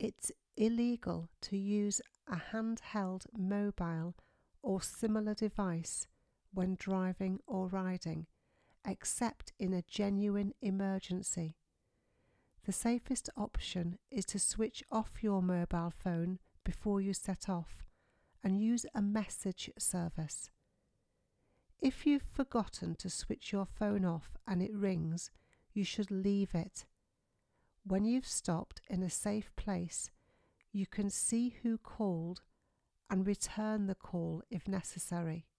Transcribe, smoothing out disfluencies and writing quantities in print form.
It's illegal to use a handheld mobile or similar device when driving or riding, except in a genuine emergency. The safest option is to switch off your mobile phone before you set off and use a message service. If you've forgotten to switch your phone off and it rings, you should leave it. When you've stopped in a safe place, you can see who called and return the call if necessary.